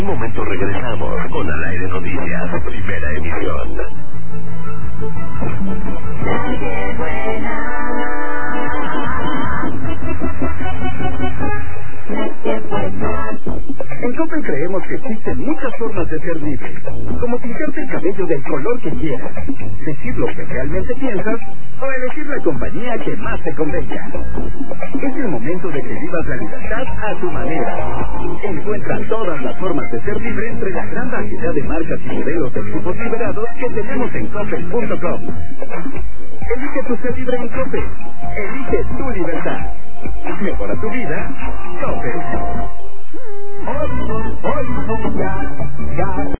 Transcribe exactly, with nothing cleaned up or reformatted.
En un momento regresamos con Al Aire Noticias, primera emisión. En Coppel creemos que existen muchas formas de ser libre, como pintarte el cabello del color que quieras, decir lo que realmente piensas o elegir la compañía que más te convenga. Es el momento de que vivas la libertad a tu manera. Encuentra todas las formas de ser libre entre la gran variedad de marcas y modelos de equipos liberados que tenemos en Coppel punto com. Elige tu ser libre en Coppel. Elige tu libertad. Mejora tu vida. Coppel. Hoy, hoy, ya, ya.